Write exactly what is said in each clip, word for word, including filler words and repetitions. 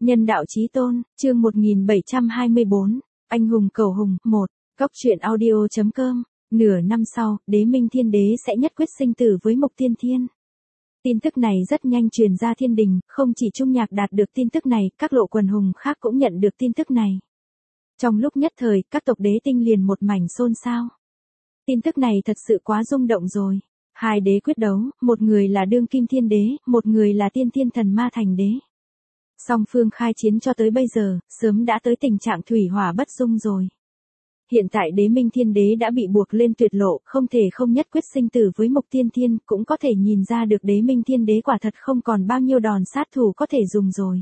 Nhân đạo chí tôn, chương một nghìn bảy trăm hai mươi bốn, anh hùng cầu hùng, một, Cốc truyện audio chấm com, nửa năm sau, đế minh thiên đế sẽ nhất quyết sinh tử với Mục Tiên Thiên. Tin tức này rất nhanh truyền ra thiên đình, không chỉ Trung Nhạc đạt được tin tức này, các lộ quần hùng khác cũng nhận được tin tức này. Trong lúc nhất thời, các tộc đế tinh liền một mảnh xôn xao. Tin tức này thật sự quá rung động rồi. Hai đế quyết đấu, một người là đương kim thiên đế, một người là tiên thiên thần ma thành đế. Song phương khai chiến cho tới bây giờ, sớm đã tới tình trạng thủy hỏa bất dung rồi. Hiện tại đế minh thiên đế đã bị buộc lên tuyệt lộ, không thể không nhất quyết sinh tử với Mục Tiên Thiên, cũng có thể nhìn ra được đế minh thiên đế quả thật không còn bao nhiêu đòn sát thủ có thể dùng rồi.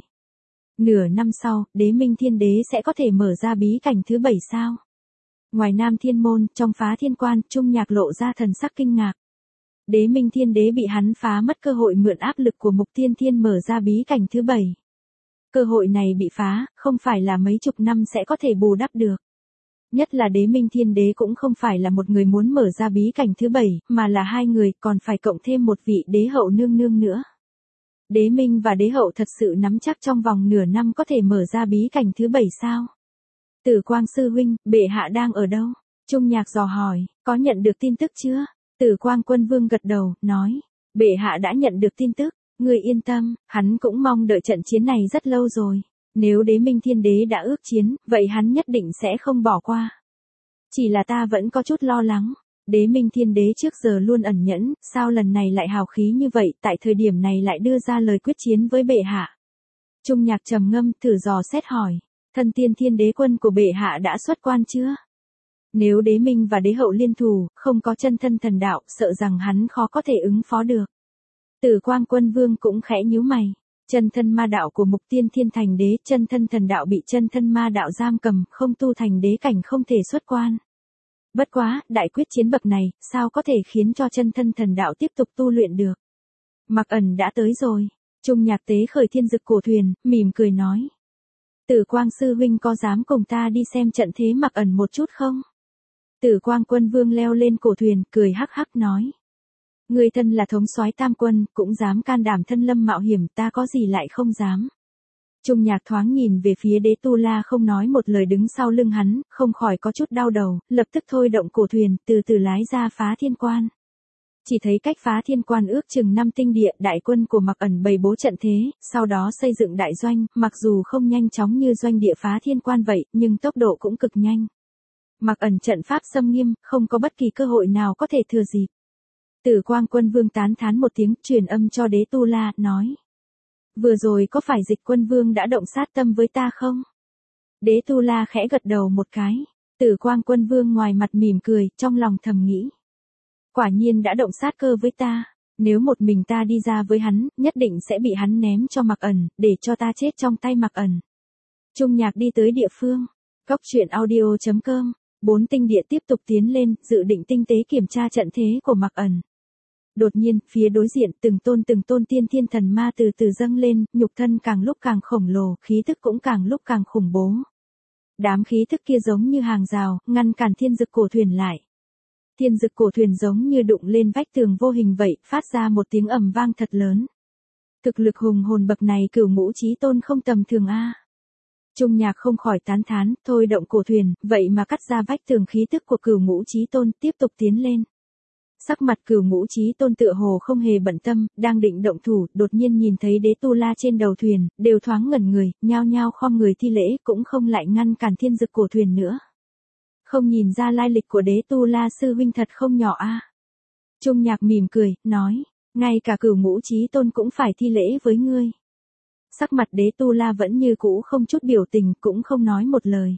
Nửa năm sau, đế minh thiên đế sẽ có thể mở ra bí cảnh thứ bảy sao? Ngoài Nam Thiên Môn, trong Phá Thiên Quan, Trung Nhạc lộ ra thần sắc kinh ngạc. Đế minh thiên đế bị hắn phá mất cơ hội mượn áp lực của Mục Tiên Thiên mở ra bí cảnh thứ bảy. Cơ hội này bị phá, không phải là mấy chục năm sẽ có thể bù đắp được. Nhất là đế minh thiên đế cũng không phải là một người muốn mở ra bí cảnh thứ bảy, mà là hai người, còn phải cộng thêm một vị đế hậu nương nương nữa. Đế minh và đế hậu thật sự nắm chắc trong vòng nửa năm có thể mở ra bí cảnh thứ bảy sao? Tử Quang sư huynh, bệ hạ đang ở đâu? Trung Nhạc dò hỏi, có nhận được tin tức chưa? Tử Quang quân vương gật đầu, nói, bệ hạ đã nhận được tin tức. Người yên tâm, hắn cũng mong đợi trận chiến này rất lâu rồi. Nếu đế minh thiên đế đã ước chiến, vậy hắn nhất định sẽ không bỏ qua. Chỉ là ta vẫn có chút lo lắng. Đế minh thiên đế trước giờ luôn ẩn nhẫn, sao lần này lại hào khí như vậy, tại thời điểm này lại đưa ra lời quyết chiến với bệ hạ. Trung Nhạc trầm ngâm, thử dò xét hỏi, thân tiên thiên đế quân của bệ hạ đã xuất quan chưa? Nếu đế minh và đế hậu liên thủ, không có chân thân thần đạo, sợ rằng hắn khó có thể ứng phó được. Tử Quang quân vương cũng khẽ nhíu mày. Chân thân ma đạo của Mục Tiên Thiên thành đế, chân thân thần đạo bị chân thân ma đạo giam cầm, không tu thành đế cảnh không thể xuất quan. Bất quá, đại quyết chiến bậc này, sao có thể khiến cho chân thân thần đạo tiếp tục tu luyện được? Mặc Ẩn đã tới rồi. Trung Nhạc tế khởi thiên dực cổ thuyền, mỉm cười nói. Tử Quang sư huynh có dám cùng ta đi xem trận thế Mặc Ẩn một chút không? Tử Quang quân vương leo lên cổ thuyền, cười hắc hắc nói. Người thân là thống soái tam quân, cũng dám can đảm thân lâm mạo hiểm, ta có gì lại không dám. Trung Nhạc thoáng nhìn về phía đế Tu La không nói một lời đứng sau lưng hắn, không khỏi có chút đau đầu, lập tức thôi động cổ thuyền, từ từ lái ra Phá Thiên Quan. Chỉ thấy cách Phá Thiên Quan ước chừng năm tinh địa, đại quân của Mặc Ẩn bày bố trận thế, sau đó xây dựng đại doanh, mặc dù không nhanh chóng như doanh địa Phá Thiên Quan vậy, nhưng tốc độ cũng cực nhanh. Mặc Ẩn trận pháp xâm nghiêm, không có bất kỳ cơ hội nào có thể thừa dịp. Tử Quang quân vương tán thán một tiếng, truyền âm cho đế Tu La, nói. Vừa rồi có phải Dịch quân vương đã động sát tâm với ta không? Đế Tu La khẽ gật đầu một cái. Tử Quang quân vương ngoài mặt mỉm cười, trong lòng thầm nghĩ. Quả nhiên đã động sát cơ với ta. Nếu một mình ta đi ra với hắn, nhất định sẽ bị hắn ném cho Mặc Ẩn, để cho ta chết trong tay Mặc Ẩn. Trung Nhạc đi tới địa phương. Cốc truyện audio chấm com. Bốn tinh địa tiếp tục tiến lên, dự định tinh tế kiểm tra trận thế của Mặc Ẩn. Đột nhiên, phía đối diện, từng tôn từng tôn tiên thiên thần ma từ từ dâng lên, nhục thân càng lúc càng khổng lồ, khí thức cũng càng lúc càng khủng bố. Đám khí thức kia giống như hàng rào, ngăn cản thiên dực cổ thuyền lại. Thiên dực cổ thuyền giống như đụng lên vách tường vô hình vậy, phát ra một tiếng ầm vang thật lớn. Thực lực hùng hồn bậc này Cửu Ngũ Chí Tôn không tầm thường a. Trung Nhạc không khỏi tán thán, thôi động cổ thuyền, vậy mà cắt ra vách tường khí tức của Cửu Ngũ Chí Tôn, tiếp tục tiến lên. Sắc mặt Cửu Ngũ Chí Tôn tựa hồ không hề bận tâm, đang định động thủ, đột nhiên nhìn thấy đế Tu La trên đầu thuyền, đều thoáng ngẩn người, nhao nhao khom người thi lễ, cũng không lại ngăn cản thiên dực cổ thuyền nữa. Không nhìn ra lai lịch của đế Tu La sư huynh thật không nhỏ a. Trung Nhạc mỉm cười, nói, ngay cả Cửu Ngũ Chí Tôn cũng phải thi lễ với ngươi. Sắc mặt đế Tu La vẫn như cũ không chút biểu tình, cũng không nói một lời.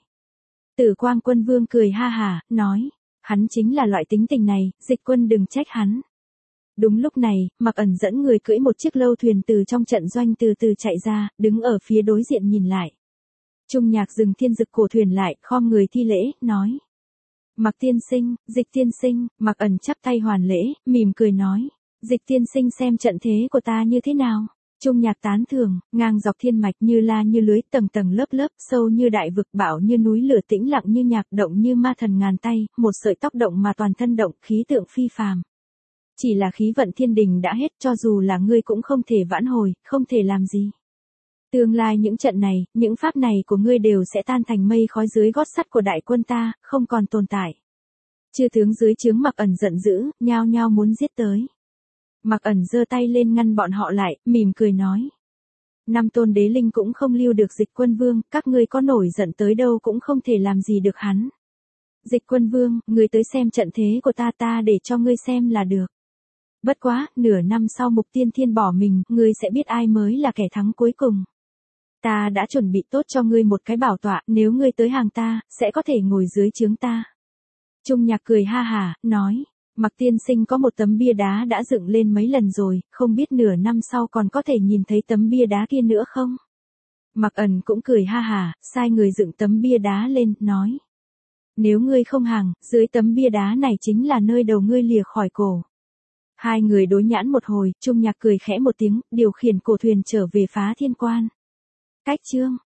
Tử Quang quân vương cười ha hả, nói. Hắn chính là loại tính tình này, Dịch quân đừng trách hắn. Đúng lúc này, Mặc Ẩn dẫn người cưỡi một chiếc lâu thuyền từ trong trận doanh từ từ chạy ra, đứng ở phía đối diện nhìn lại. Trung Nhạc dừng thiên dực cổ thuyền lại, khom người thi lễ, nói. Mặc tiên sinh, Dịch tiên sinh, Mặc Ẩn chắp tay hoàn lễ, mỉm cười nói. Dịch tiên sinh xem trận thế của ta như thế nào? Trung Nhạc tán thưởng, ngang dọc thiên mạch như la như lưới, tầng tầng lớp lớp, sâu như đại vực, bão như núi lửa, tĩnh lặng như nhạc, động như ma thần ngàn tay, một sợi tóc động mà toàn thân động, khí tượng phi phàm. Chỉ là khí vận thiên đình đã hết, cho dù là ngươi cũng không thể vãn hồi, không thể làm gì. Tương lai những trận này, những pháp này của ngươi đều sẽ tan thành mây khói dưới gót sắt của đại quân ta, không còn tồn tại. Chư tướng dưới trướng Mạc Ẩn giận dữ, nhao nhao muốn giết tới. Mạc Ẩn giơ tay lên ngăn bọn họ lại, mỉm cười nói. Năm tôn đế linh cũng không lưu được Dịch Quân Vương, các ngươi có nổi giận tới đâu cũng không thể làm gì được hắn. Dịch Quân Vương, ngươi tới xem trận thế của ta ta để cho ngươi xem là được. Bất quá, nửa năm sau Mục Tiên Thiên bỏ mình, ngươi sẽ biết ai mới là kẻ thắng cuối cùng. Ta đã chuẩn bị tốt cho ngươi một cái bảo tọa, nếu ngươi tới hàng ta, sẽ có thể ngồi dưới trướng ta. Trung Nhạc cười ha hả, nói, Mạc tiên sinh có một tấm bia đá đã dựng lên mấy lần rồi, không biết nửa năm sau còn có thể nhìn thấy tấm bia đá kia nữa không? Mạc Ẩn cũng cười ha hả, sai người dựng tấm bia đá lên, nói. Nếu ngươi không hàng, dưới tấm bia đá này chính là nơi đầu ngươi lìa khỏi cổ. Hai người đối nhãn một hồi, Trung Nhạc cười khẽ một tiếng, điều khiển cổ thuyền trở về Phá Thiên Quan. Cách chương